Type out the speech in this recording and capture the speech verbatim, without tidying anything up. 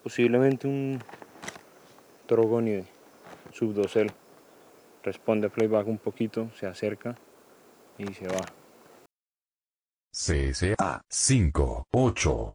Posiblemente un trogonide subdosel. Responde playback un poquito, se acerca y se va. C S A cinco ocho